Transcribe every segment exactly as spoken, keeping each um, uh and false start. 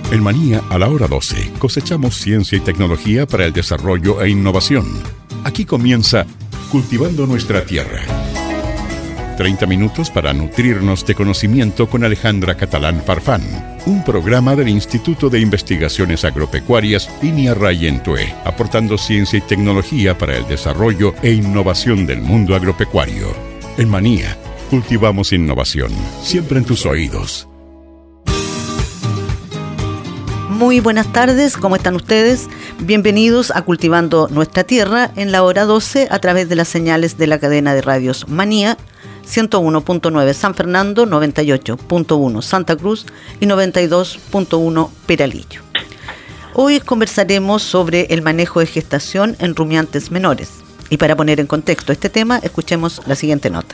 En Manía, a la hora doce, cosechamos ciencia y tecnología para el desarrollo e innovación. Aquí comienza Cultivando Nuestra Tierra. treinta minutos para nutrirnos de conocimiento con Alejandra Catalán Farfán. Un programa del Instituto de Investigaciones Agropecuarias INIA Rayentue, aportando ciencia y tecnología para el desarrollo e innovación del mundo agropecuario. En Manía, cultivamos innovación, siempre en tus oídos. Muy buenas tardes, ¿cómo están ustedes? Bienvenidos a Cultivando Nuestra Tierra en la hora doce a través de las señales de la cadena de radios Manía, ciento uno punto nueve San Fernando, noventa y ocho punto uno Santa Cruz y noventa y dos punto uno Peralillo. Hoy conversaremos sobre el manejo de gestación en rumiantes menores. Y para poner en contexto este tema, escuchemos la siguiente nota.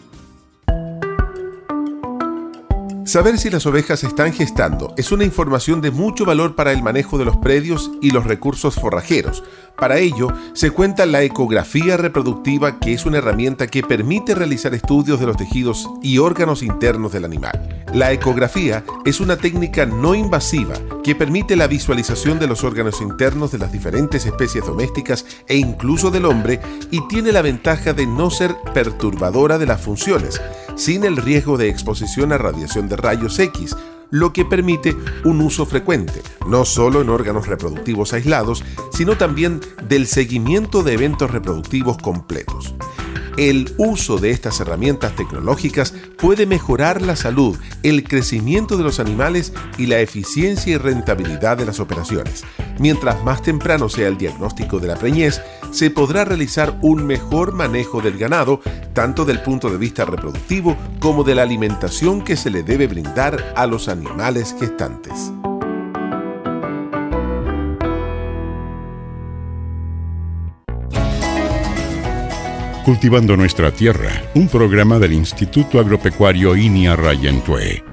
Saber si las ovejas están gestando es una información de mucho valor para el manejo de los predios y los recursos forrajeros. Para ello, se cuenta la ecografía reproductiva, que es una herramienta que permite realizar estudios de los tejidos y órganos internos del animal. La ecografía es una técnica no invasiva que permite la visualización de los órganos internos de las diferentes especies domésticas e incluso del hombre, y tiene la ventaja de no ser perturbadora de las funciones, sin el riesgo de exposición a radiación de rayos X, lo que permite un uso frecuente, no solo en órganos reproductivos aislados, sino también del seguimiento de eventos reproductivos completos. El uso de estas herramientas tecnológicas puede mejorar la salud, el crecimiento de los animales y la eficiencia y rentabilidad de las operaciones. Mientras más temprano sea el diagnóstico de la preñez, se podrá realizar un mejor manejo del ganado, tanto del punto de vista reproductivo como de la alimentación que se le debe brindar a los animales gestantes. Cultivando Nuestra Tierra, un programa del Instituto Agropecuario INIA Rayentue.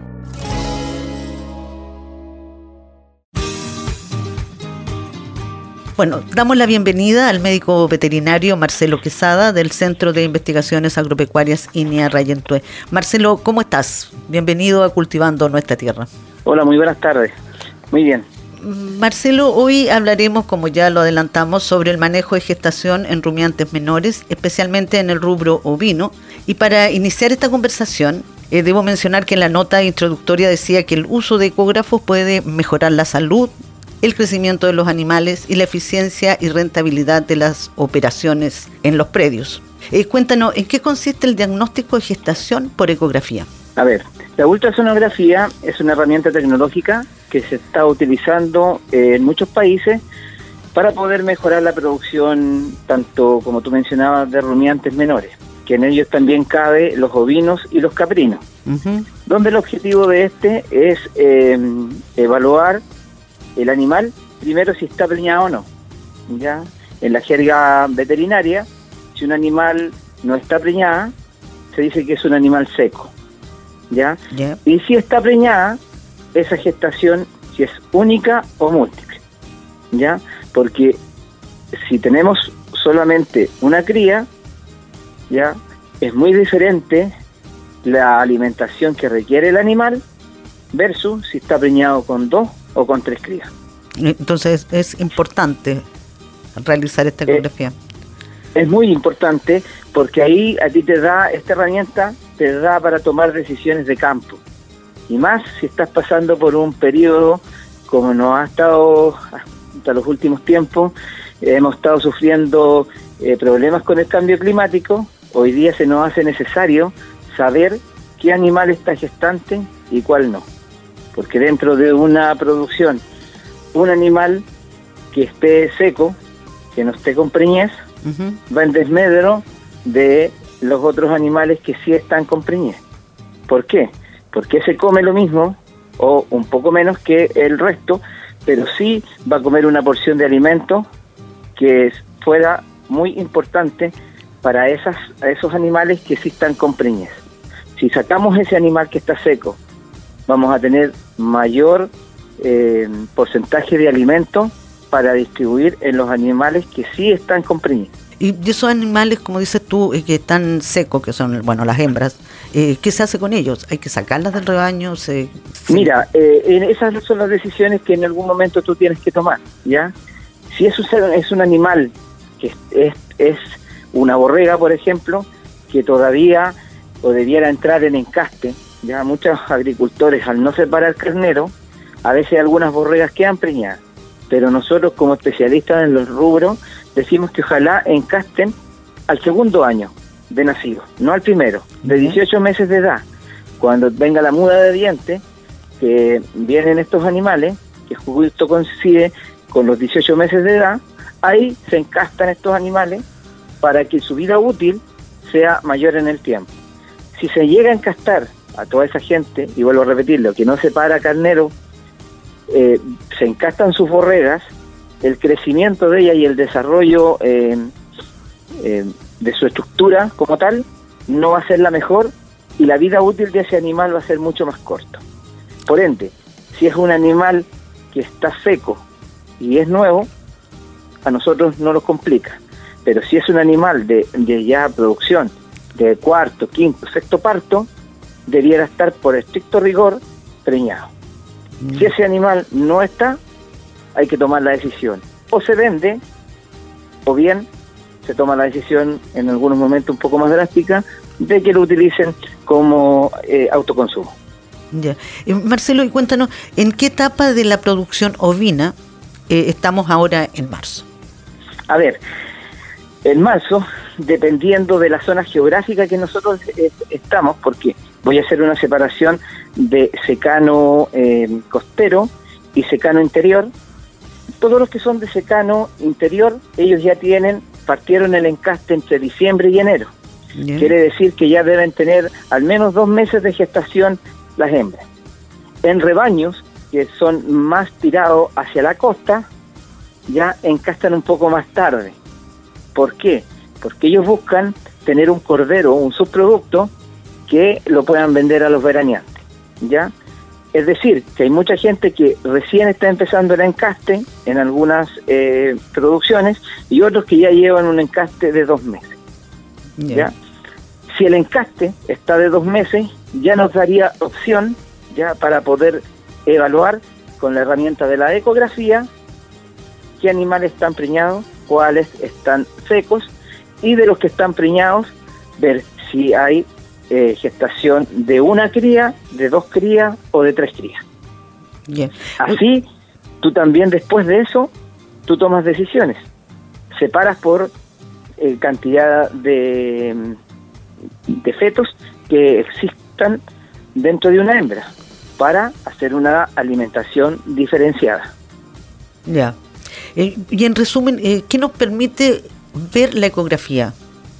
Bueno, damos la bienvenida al médico veterinario Marcelo Quesada del Centro de Investigaciones Agropecuarias INIA Rayentue. Marcelo, ¿cómo estás? Bienvenido a Cultivando Nuestra Tierra. Hola, muy buenas tardes. Muy bien. Marcelo, hoy hablaremos, como ya lo adelantamos, sobre el manejo de gestación en rumiantes menores, especialmente en el rubro ovino. Y para iniciar esta conversación, eh, debo mencionar que en la nota introductoria decía que el uso de ecógrafos puede mejorar la salud, el crecimiento de los animales y la eficiencia y rentabilidad de las operaciones en los predios. Eh, cuéntanos, ¿en qué consiste el diagnóstico de gestación por ecografía? A ver, la ultrasonografía es una herramienta tecnológica que se está utilizando en muchos países para poder mejorar la producción, tanto como tú mencionabas, de rumiantes menores, que en ellos también cabe los ovinos y los caprinos, uh-huh. donde el objetivo de este es eh, evaluar el animal, primero si está preñado o no. ¿Ya? En la jerga veterinaria, si un animal no está preñada, se dice que es un animal seco. ¿Ya? Yeah. Y si está preñada, esa gestación, si es única o múltiple, ¿ya? Porque si tenemos solamente una cría, ¿ya? Es muy diferente la alimentación que requiere el animal versus si está preñado con dos o con tres crías. Entonces es importante realizar esta ecografía. Es, es muy importante porque ahí a ti te da, esta herramienta te da para tomar decisiones de campo. Y más si estás pasando por un periodo como nos ha estado hasta los últimos tiempos, eh, hemos estado sufriendo eh, problemas con el cambio climático. Hoy día se nos hace necesario saber qué animal está gestante y cuál no. Porque dentro de una producción, un animal que esté seco, que no esté con preñez, uh-huh. va en desmedro de los otros animales que sí están con preñez. ¿Por qué? Porque se come lo mismo o un poco menos que el resto, pero sí va a comer una porción de alimento que fuera muy importante para esas, esos animales que sí están con preñez. Si sacamos ese animal que está seco, vamos a tener mayor eh, porcentaje de alimento para distribuir en los animales que sí están con preñez. Y esos animales, como dices tú, eh, que están secos, que son, bueno, las hembras, eh, ¿qué se hace con ellos? ¿Hay que sacarlas del rebaño? Se, se... Mira, eh, esas son las decisiones que en algún momento tú tienes que tomar, ¿ya? Si es un, es un animal que es, es, es una borrega, por ejemplo, que todavía o debiera entrar en encaste, ya muchos agricultores, al no separar carnero, a veces algunas borregas quedan preñadas, pero nosotros como especialistas en los rubros decimos que ojalá encasten al segundo año de nacido, no al primero, de dieciocho meses de edad, cuando venga la muda de dientes, que vienen estos animales, que justo coincide con los dieciocho meses de edad, ahí se encastan estos animales para que su vida útil sea mayor en el tiempo. Si se llega a encastar a toda esa gente, y vuelvo a repetirlo, que no separa carnero, eh, se encastan sus borregas, el crecimiento de ella y el desarrollo eh, eh, de su estructura como tal no va a ser la mejor, y la vida útil de ese animal va a ser mucho más corta. Por ende, si es un animal que está seco y es nuevo, a nosotros no nos complica. Pero si es un animal de, de ya producción de cuarto, quinto, sexto parto, debiera estar por estricto rigor preñado. Mm. Si ese animal no está, hay que tomar la decisión. O se vende, o bien se toma la decisión en algunos momentos un poco más drástica de que lo utilicen como eh, autoconsumo. Ya. Eh, Marcelo, y cuéntanos, ¿en qué etapa de la producción ovina eh, estamos ahora en marzo? A ver, en marzo, dependiendo de la zona geográfica que nosotros eh, estamos, porque voy a hacer una separación de secano eh, costero y secano interior. Todos los que son de secano interior, ellos ya tienen, partieron el encaste entre diciembre y enero. Yeah. Quiere decir que ya deben tener al menos dos meses de gestación las hembras. En rebaños, que son más tirados hacia la costa, ya encastan un poco más tarde. ¿Por qué? Porque ellos buscan tener un cordero, un subproducto, que lo puedan vender a los veraneantes, ¿ya? Es decir, que hay mucha gente que recién está empezando el encaste en algunas eh, producciones, y otros que ya llevan un encaste de dos meses, yeah. ¿ya? Si el encaste está de dos meses, ya nos daría opción, ya, para poder evaluar con la herramienta de la ecografía qué animales están preñados, cuáles están secos, y de los que están preñados, ver si hay eh, gestación de una cría, de dos crías o de tres crías. Yeah. Así, tú también después de eso, tú tomas decisiones. Separas por eh, cantidad de, de fetos que existan dentro de una hembra para hacer una alimentación diferenciada. Ya. Yeah. Eh, y en resumen, eh, ¿qué nos permite ver la ecografía?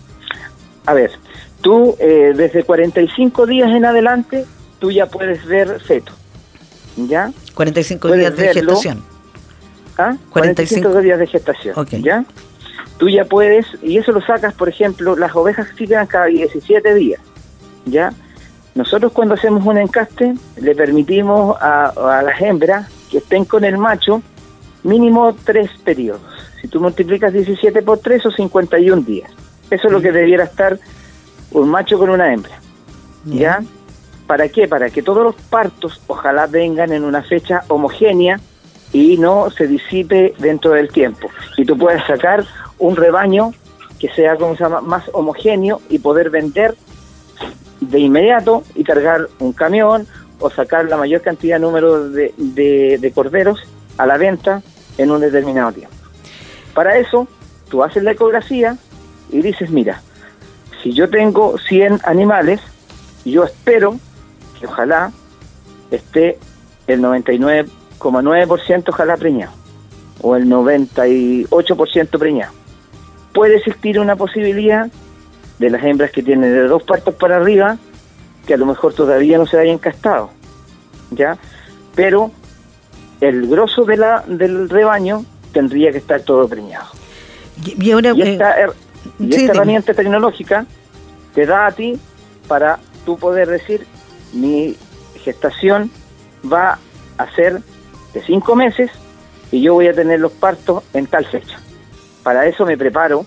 A ver, tú eh, desde cuarenta y cinco días en adelante, tú ya puedes ver feto, ¿ya? cuarenta y cinco días de verlo. Gestación. ¿Ah? cuarenta y cinco días de gestación, okay. ¿Ya? Tú ya puedes, y eso lo sacas, por ejemplo, las ovejas que quedan cada diecisiete días, ¿ya? Nosotros cuando hacemos un encaste, le permitimos a, a las hembras que estén con el macho mínimo tres periodos. Si tú multiplicas diecisiete por tres, son cincuenta y un días. Eso es lo que debiera estar un macho con una hembra. ¿Ya? ¿Para qué? Para que todos los partos ojalá vengan en una fecha homogénea y no se disipe dentro del tiempo. Y tú puedes sacar un rebaño que sea, como se llama, más homogéneo y poder vender de inmediato y cargar un camión o sacar la mayor cantidad de número de, de, de corderos a la venta en un determinado tiempo. Para eso, tú haces la ecografía y dices, mira, si yo tengo cien animales, yo espero que ojalá esté el noventa y nueve coma nueve por ciento ojalá preñado, o el noventa y ocho por ciento preñado. Puede existir una posibilidad de las hembras que tienen de dos partos para arriba, que a lo mejor todavía no se hayan encastado, ¿ya? Pero el grosso de la del rebaño tendría que estar todo preñado. Y, y ahora y esta, eh, y sí, esta herramienta tecnológica te da a ti para tú poder decir, mi gestación va a ser de cinco meses y yo voy a tener los partos en tal fecha. Para eso me preparo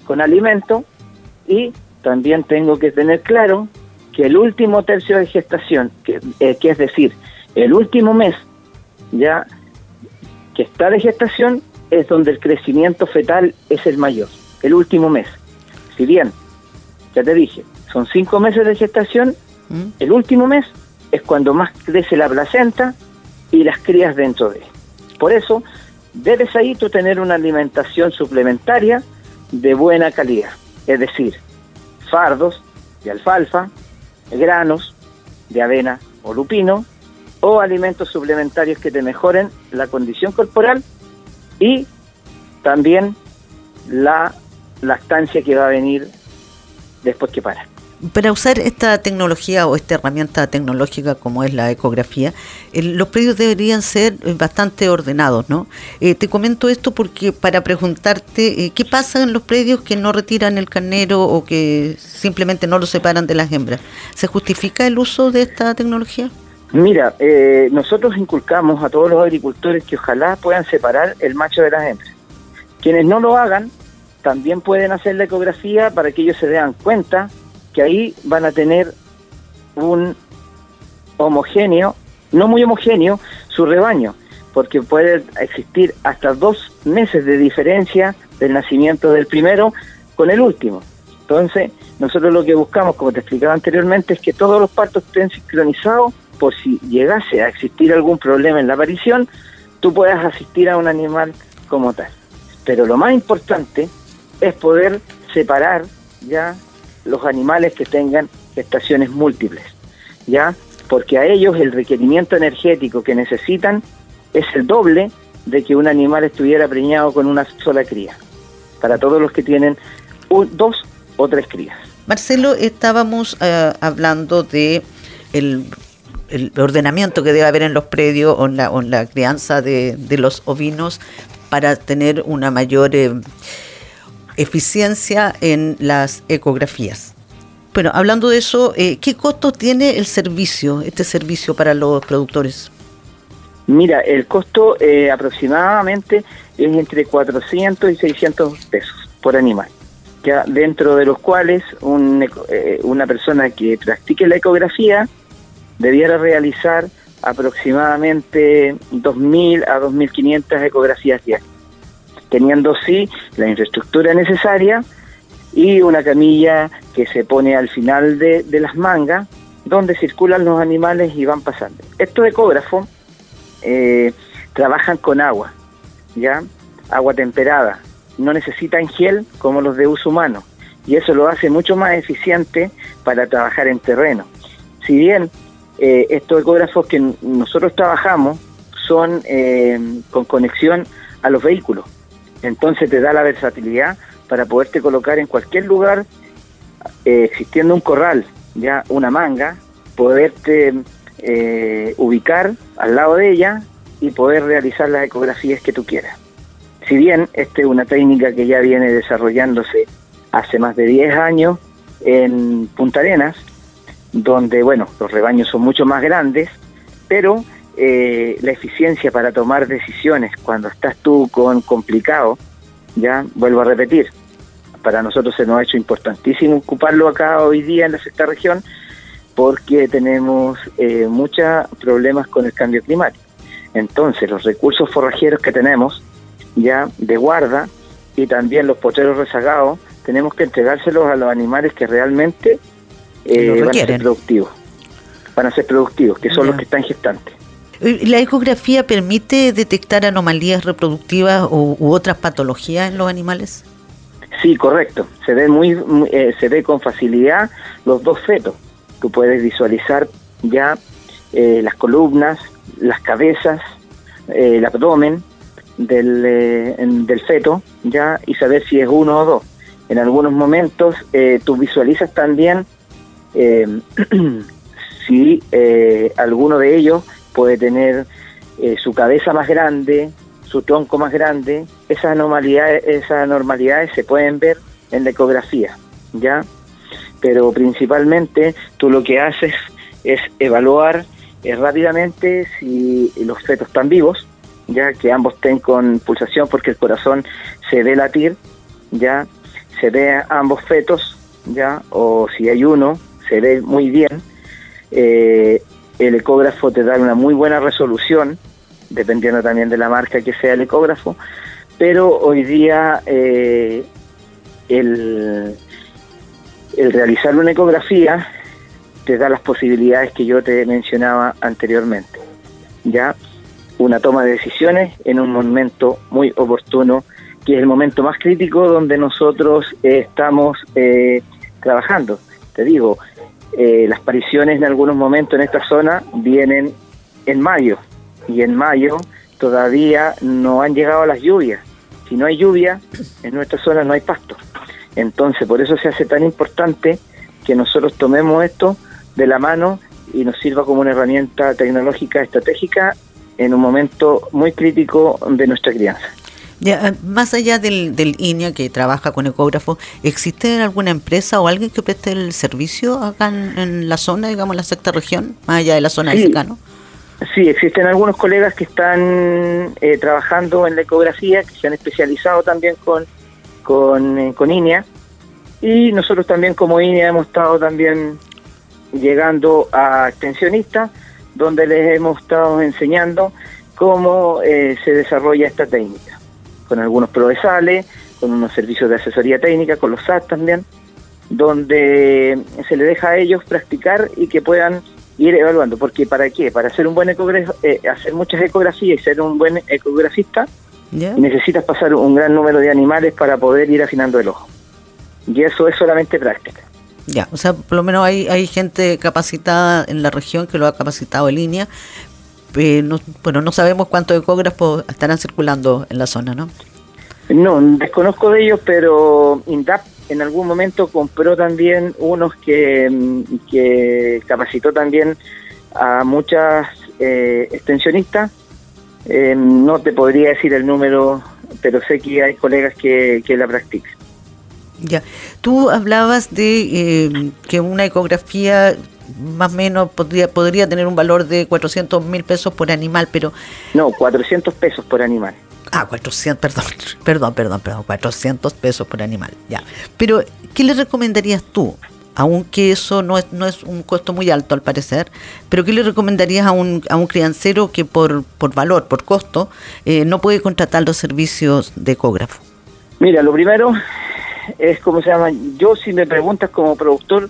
con alimento, y también tengo que tener claro que el último tercio de gestación, que, eh, que es decir, el último mes ya que está de gestación, es donde el crecimiento fetal es el mayor, el último mes. Si bien, ya te dije, son cinco meses de gestación, ¿Mm? el último mes es cuando más crece la placenta y las crías dentro de él. Por eso, debes ahí tú tener una alimentación suplementaria de buena calidad, es decir, fardos de alfalfa, granos de avena o lupino, o alimentos suplementarios que te mejoren la condición corporal y también la lactancia que va a venir después que para. Para usar esta tecnología o esta herramienta tecnológica como es la ecografía, eh, los predios deberían ser bastante ordenados, ¿no? Eh, te comento esto porque para preguntarte eh, qué pasa en los predios que no retiran el carnero o que simplemente no lo separan de las hembras. ¿Se justifica el uso de esta tecnología? Mira, eh, nosotros inculcamos a todos los agricultores que ojalá puedan separar el macho de las hembras. Quienes no lo hagan también pueden hacer la ecografía para que ellos se den cuenta que ahí van a tener un homogéneo, no muy homogéneo, su rebaño, porque puede existir hasta dos meses de diferencia del nacimiento del primero con el último. Entonces, nosotros lo que buscamos, como te explicaba anteriormente, es que todos los partos estén sincronizados, por si llegase a existir algún problema en la aparición, tú puedas asistir a un animal como tal. Pero lo más importante es poder separar ya los animales que tengan gestaciones múltiples, ya, porque a ellos el requerimiento energético que necesitan es el doble de que un animal estuviera preñado con una sola cría, para todos los que tienen un, dos o tres crías. Marcelo, estábamos uh, hablando de el, el ordenamiento que debe haber en los predios o en la, o en la crianza de, de los ovinos para tener una mayor eh, eficiencia en las ecografías. Bueno, hablando de eso, eh, ¿qué costo tiene el servicio, este servicio para los productores? Mira, el costo eh, aproximadamente es entre cuatrocientos y seiscientos pesos por animal, ya dentro de los cuales un, eh, una persona que practique la ecografía debiera realizar aproximadamente dos mil a dos mil quinientas ecografías diarias, teniendo sí la infraestructura necesaria y una camilla que se pone al final de, de las mangas, donde circulan los animales y van pasando. Estos ecógrafos eh, trabajan con agua, ya agua temperada, no necesitan gel como los de uso humano, y eso lo hace mucho más eficiente para trabajar en terreno. Si bien eh, estos ecógrafos que nosotros trabajamos son eh, con conexión a los vehículos, entonces te da la versatilidad para poderte colocar en cualquier lugar, eh, existiendo un corral, ya una manga, poderte eh, ubicar al lado de ella y poder realizar las ecografías que tú quieras. Si bien esta es una técnica que ya viene desarrollándose hace más de diez años en Punta Arenas, donde, bueno, los rebaños son mucho más grandes, pero eh, la eficiencia para tomar decisiones cuando estás tú con complicado, ya, vuelvo a repetir, para nosotros se nos ha hecho importantísimo ocuparlo acá hoy día en la sexta región, porque tenemos eh, muchos problemas con el cambio climático. Entonces, los recursos forrajeros que tenemos, ya de guarda, y también los potreros rezagados, tenemos que entregárselos a los animales que realmente eh, van a ser productivos, van a ser productivos, que son ya los que están gestantes. ¿La ecografía permite detectar anomalías reproductivas u, u otras patologías en los animales? Sí, correcto. Se ve muy, muy eh, se ve con facilidad los dos fetos. Tú puedes visualizar ya eh, las columnas, las cabezas, eh, el abdomen del, eh, del feto, ya, y saber si es uno o dos. En algunos momentos eh, tú visualizas también eh, si eh, alguno de ellos puede tener eh, su cabeza más grande, su tronco más grande. Esas anormalidades, esas anormalidades se pueden ver en la ecografía, ¿ya? Pero principalmente tú lo que haces es evaluar eh, rápidamente si los fetos están vivos, ya que ambos estén con pulsación porque el corazón se ve latir, ya. se ve a ambos fetos, ya, o si hay uno, se ve muy bien. Eh, el ecógrafo te da una muy buena resolución, dependiendo también de la marca que sea el ecógrafo, pero hoy día eh, el, el realizar una ecografía te da las posibilidades que yo te mencionaba anteriormente, ya, una toma de decisiones en un momento muy oportuno, que es el momento más crítico donde nosotros eh, estamos eh, trabajando. Te digo, eh, las apariciones en algunos momentos en esta zona vienen en mayo, y en mayo todavía no han llegado las lluvias. Si no hay lluvia, en nuestra zona no hay pasto. Entonces, por eso se hace tan importante que nosotros tomemos esto de la mano y nos sirva como una herramienta tecnológica estratégica en un momento muy crítico de nuestra crianza. Ya, más allá del, del I N E A que trabaja con ecógrafo, ¿existe alguna empresa o alguien que preste el servicio acá en, en la zona, digamos, en la sexta región, más allá de la zona Sí. del secano? Sí, existen algunos colegas que están eh, trabajando en la ecografía, que se han especializado también con, con, eh, con I N E A, y nosotros también como I N E A hemos estado también llegando a extensionistas, donde les hemos estado enseñando cómo eh, se desarrolla esta técnica, con algunos provesales, con unos servicios de asesoría técnica, con los S A T también, donde se les deja a ellos practicar y que puedan ir evaluando. Porque ¿para qué? Para hacer un buen ecógrafo, eh, hacer muchas ecografías y ser un buen ecografista, ¿yeah?, necesitas pasar un gran número de animales para poder ir afinando el ojo. Y eso es solamente práctica. Ya, o sea, por lo menos hay, hay gente capacitada en la región que lo ha capacitado en línea. Eh, no, bueno, no sabemos cuántos ecógrafos estarán circulando en la zona, ¿no? No, desconozco de ellos, pero INDAP en algún momento compró también unos que, que capacitó también a muchas eh, extensionistas. Eh, no te podría decir el número, pero sé que hay colegas que, que la practican. Ya, tú hablabas de eh, que una ecografía más o menos podría, podría tener un valor de cuatrocientos mil pesos por animal, pero... No, cuatrocientos pesos por animal. Ah, cuatrocientos, perdón, perdón, perdón, perdón, cuatrocientos pesos por animal, ya. Pero, ¿qué le recomendarías tú? Aunque eso no es no es un costo muy alto al parecer, pero ¿qué le recomendarías a un a un criancero que por, por valor, por costo, eh, no puede contratar los servicios de ecógrafo? Mira, lo primero es, ¿cómo se llama? Yo, si me preguntas como productor,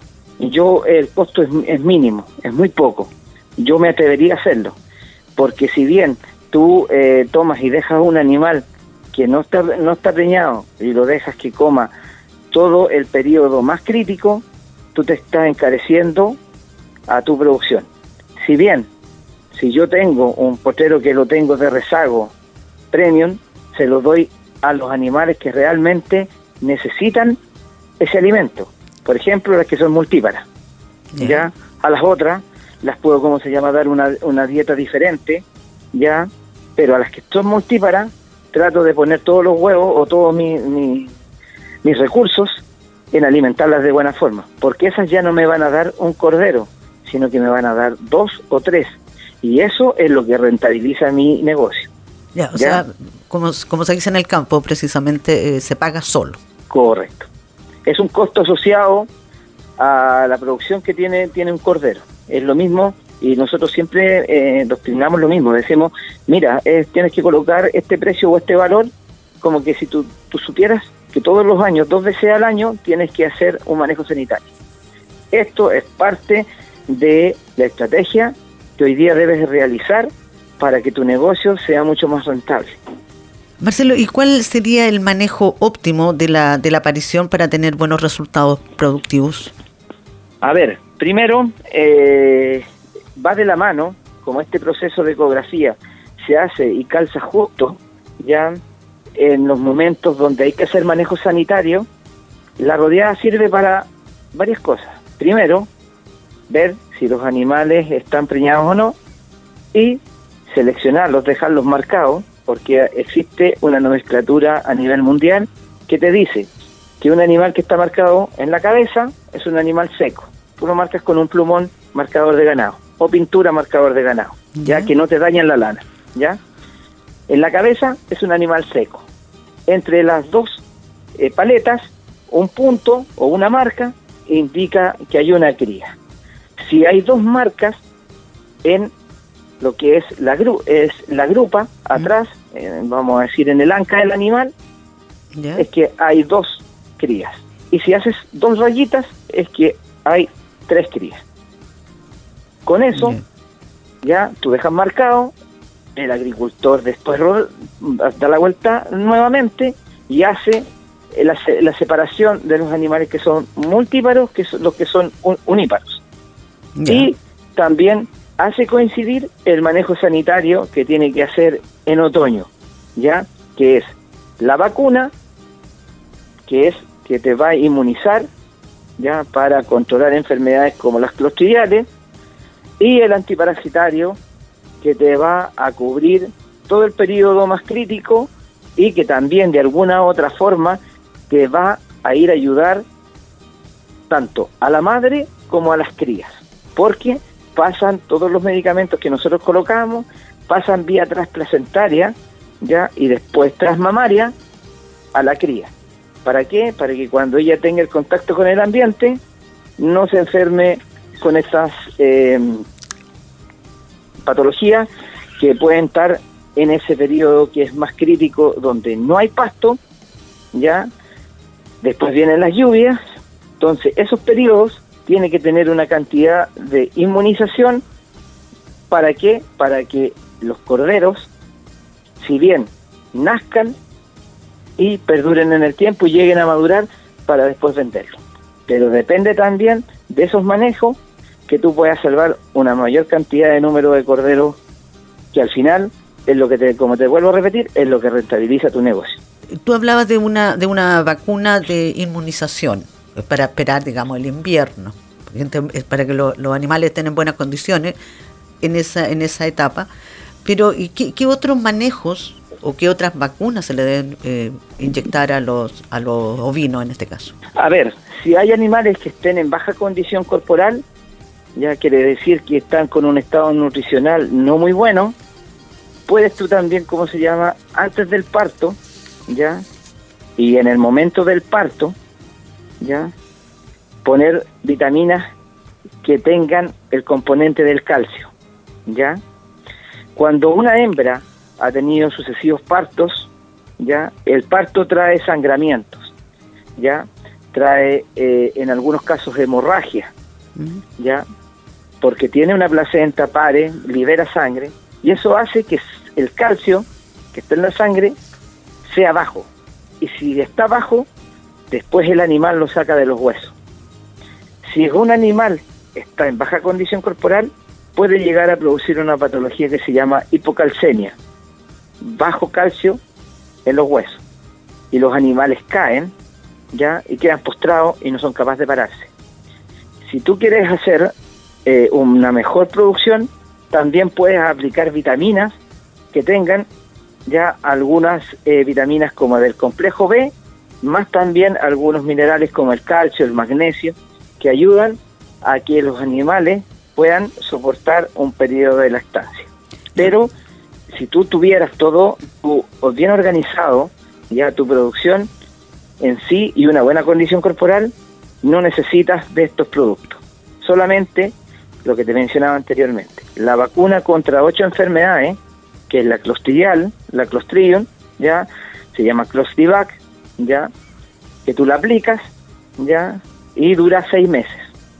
yo el costo es, es mínimo, es muy poco. Yo me atrevería a hacerlo, porque si bien tú eh, tomas y dejas un animal que no está no está preñado y lo dejas que coma todo el periodo más crítico, tú te estás encareciendo a tu producción. Si bien, si yo tengo un potrero que lo tengo de rezago premium, se lo doy a los animales que realmente necesitan ese alimento. Por ejemplo, las que son multíparas. Yeah. Ya a las otras las puedo, ¿cómo se llama?, dar una, una dieta diferente, ya, pero a las que son multíparas trato de poner todos los huevos o todos mi, mi, mis recursos en alimentarlas de buena forma, porque esas ya no me van a dar un cordero, sino que me van a dar dos o tres, y eso es lo que rentabiliza mi negocio. Ya, o ¿Ya? sea, como, como se dice en el campo, precisamente eh, se paga solo. Correcto. Es un costo asociado a la producción que tiene tiene un cordero. Es lo mismo, y nosotros siempre eh, doctrinamos lo mismo. Decimos, mira, eh, tienes que colocar este precio o este valor, como que si tú, tú supieras que todos los años, dos veces al año, tienes que hacer un manejo sanitario. Esto es parte de la estrategia que hoy día debes realizar para que tu negocio sea mucho más rentable. Marcelo, ¿y cuál sería el manejo óptimo de la de la aparición para tener buenos resultados productivos? A ver, primero, eh, va de la mano, como este proceso de ecografía se hace y calza justo, ya en los momentos donde hay que hacer manejo sanitario, la rodeada sirve para varias cosas. Primero, ver si los animales están preñados o no, y seleccionarlos, dejarlos marcados, porque existe una nomenclatura a nivel mundial que te dice que un animal que está marcado en la cabeza es un animal seco. Tú lo marcas con un plumón marcador de ganado o pintura marcador de ganado, ya, ya que no te dañan la lana, ¿ya? En la cabeza es un animal seco. Entre las dos eh, paletas un punto o una marca indica que hay una cría. Si hay dos marcas en lo que es la, gru es la grupa, atrás, eh, vamos a decir en el anca del animal, yeah. es que hay dos crías. Y si haces dos rayitas, es que hay tres crías. Con eso, yeah. ya tú dejas marcado, el agricultor después da la vuelta nuevamente y hace la, la separación de los animales que son multíparos, que son los que son un, uníparos. Yeah. Y también hace coincidir el manejo sanitario que tiene que hacer en otoño, ya que es la vacuna, que es que te va a inmunizar ya para controlar enfermedades como las clostridiales, y el antiparasitario, que te va a cubrir todo el periodo más crítico y que también de alguna u otra forma te va a ir a ayudar tanto a la madre como a las crías, porque pasan todos los medicamentos que nosotros colocamos, pasan vía transplacentaria, ya, y después transmamaria a la cría. ¿Para qué? Para que cuando ella tenga el contacto con el ambiente, no se enferme con estas eh, patologías que pueden estar en ese periodo que es más crítico, donde no hay pasto, ya, después vienen las lluvias. Entonces esos periodos tiene que tener una cantidad de inmunización. ¿Para qué? Para que los corderos, si bien nazcan y perduren en el tiempo y lleguen a madurar para después venderlo. Pero depende también de esos manejos que tú puedas salvar una mayor cantidad de número de corderos, que al final es lo que te, como te vuelvo a repetir, es lo que rentabiliza tu negocio. Tú hablabas de una de una vacuna de inmunización para esperar, digamos, el invierno, para que lo, los animales estén en buenas condiciones en esa en esa etapa. Pero ¿y qué, qué otros manejos o qué otras vacunas se le deben eh, inyectar a los a los ovinos en este caso? A ver, si hay animales que estén en baja condición corporal, ya quiere decir que están con un estado nutricional no muy bueno, puedes tú también, ¿cómo se llama?, antes del parto, ya, y en el momento del parto, ya, poner vitaminas que tengan el componente del calcio, ya. Cuando una hembra ha tenido sucesivos partos, ya, el parto trae sangramientos, ya, trae eh, en algunos casos hemorragia, uh-huh. ya, porque tiene una placenta, pare, libera sangre, y eso hace que el calcio que está en la sangre sea bajo, y si está bajo, después el animal lo saca de los huesos. Si un animal está en baja condición corporal, puede llegar a producir una patología que se llama hipocalcemia, bajo calcio en los huesos, y los animales caen, ya, y quedan postrados y no son capaces de pararse. Si tú quieres hacer eh, una mejor producción, también puedes aplicar vitaminas que tengan ya algunas eh, vitaminas como del complejo B, más también algunos minerales como el calcio, el magnesio, que ayudan a que los animales puedan soportar un periodo de lactancia. Pero si tú tuvieras todo tu, bien organizado, ya tu producción en sí y una buena condición corporal, no necesitas de estos productos. Solamente lo que te mencionaba anteriormente, la vacuna contra ocho enfermedades, que es la clostridial, la Clostridium, ya, se llama Clostrivac, ya, que tú la aplicas, ya, y dura seis meses.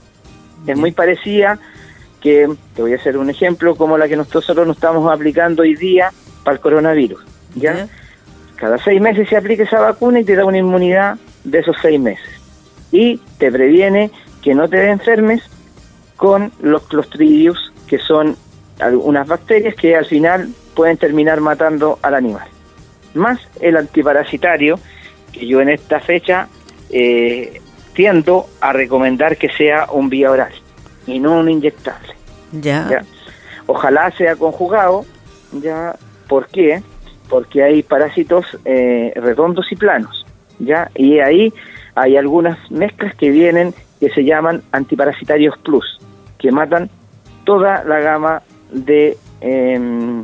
Es muy parecida que, te voy a hacer un ejemplo, como la que nosotros nos estamos aplicando hoy día para el coronavirus, ya. Uh-huh. Cada seis meses se aplica esa vacuna y te da una inmunidad de esos seis meses. Y te previene que no te enfermes con los clostridios, que son algunas bacterias que al final pueden terminar matando al animal. Más el antiparasitario, que yo en esta fecha eh, tiendo a recomendar que sea un vía oral y no un inyectable. Ya. ¿Ya? Ojalá sea conjugado, ya. ¿Por qué? Porque hay parásitos eh, redondos y planos, ya, y ahí hay algunas mezclas que vienen que se llaman antiparasitarios plus, que matan toda la gama de eh,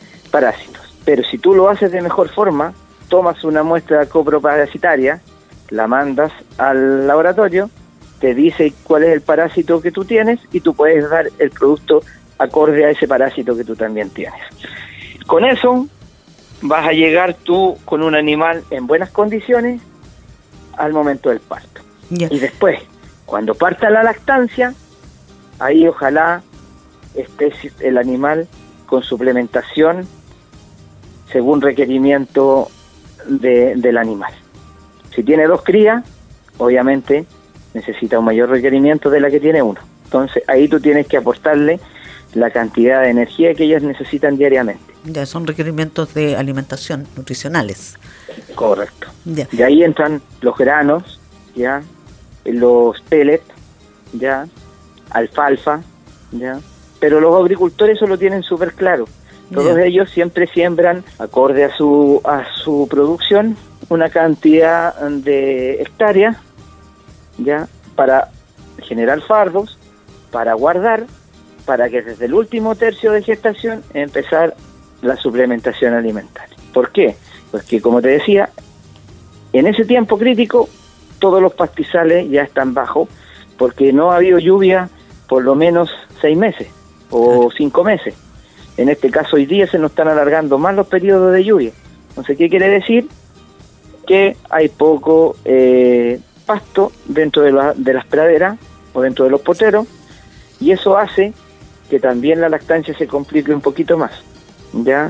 parásitos. Pero si tú lo haces de mejor forma, tomas una muestra coproparasitaria, la mandas al laboratorio, te dice cuál es el parásito que tú tienes y tú puedes dar el producto acorde a ese parásito que tú también tienes. Con eso vas a llegar tú con un animal en buenas condiciones al momento del parto. Yeah. Y después, cuando parta la lactancia, ahí ojalá esté el animal con suplementación según requerimiento de, del animal. Si tiene dos crías, obviamente necesita un mayor requerimiento de la que tiene uno. Entonces ahí tú tienes que aportarle la cantidad de energía que ellas necesitan diariamente. Ya son requerimientos de alimentación nutricionales. Correcto. Ya. Y ahí entran los granos, ya, los pellets, ya, alfalfa, ya. Pero los agricultores eso lo tienen súper claro. Todos ya. Ellos siempre siembran, acorde a su a su producción, una cantidad de hectáreas, ya, para generar fardos, para guardar, para que desde el último tercio de gestación empezar la suplementación alimentaria. ¿Por qué? Porque como te decía, en ese tiempo crítico todos los pastizales ya están bajos porque no ha habido lluvia por lo menos seis meses o cinco meses. En este caso hoy día se nos están alargando más los periodos de lluvia. Entonces, ¿qué quiere decir? Que hay poco eh, pasto dentro de, la, de las praderas o dentro de los poteros, y eso hace que también la lactancia se complique un poquito más, ¿ya?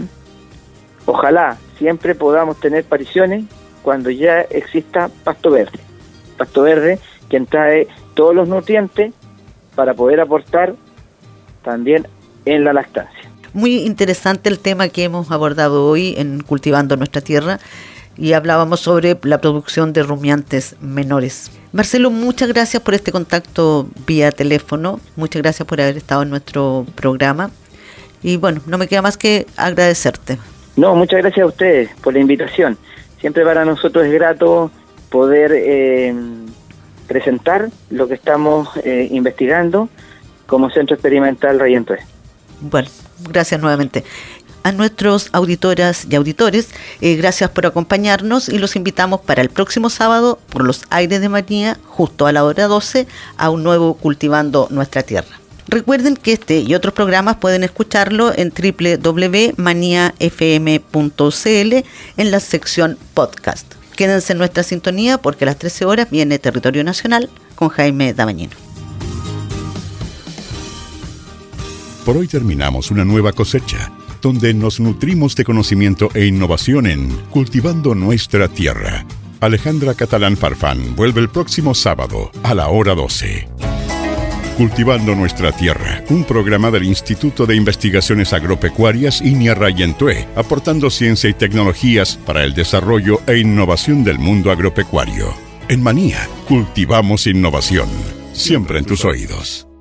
Ojalá siempre podamos tener pariciones cuando ya exista pasto verde, pasto verde que trae todos los nutrientes para poder aportar también en la lactancia. Muy interesante el tema que hemos abordado hoy en Cultivando Nuestra Tierra, y hablábamos sobre la producción de rumiantes menores. Marcelo, muchas gracias por este contacto vía teléfono, muchas gracias por haber estado en nuestro programa, y bueno, no me queda más que agradecerte. No, muchas gracias a ustedes por la invitación. Siempre para nosotros es grato poder eh, presentar lo que estamos eh, investigando como Centro Experimental Rayentué. Bueno, gracias nuevamente. A nuestros auditoras y auditores, eh, gracias por acompañarnos, y los invitamos para el próximo sábado por los aires de Manía, justo a la hora doce, a un nuevo Cultivando Nuestra Tierra. Recuerden que este y otros programas pueden escucharlo en doble u doble u doble u punto manía f m punto c l en la sección podcast. Quédense en nuestra sintonía porque a las trece horas viene Territorio Nacional con Jaime Dabañino. Por hoy terminamos una nueva cosecha, donde nos nutrimos de conocimiento e innovación en Cultivando Nuestra Tierra. Alejandra Catalán Farfán vuelve el próximo sábado a la hora doce. Cultivando Nuestra Tierra, un programa del Instituto de Investigaciones Agropecuarias INIA Rayentué, aportando ciencia y tecnologías para el desarrollo e innovación del mundo agropecuario. En Manía, cultivamos innovación, siempre en tus oídos.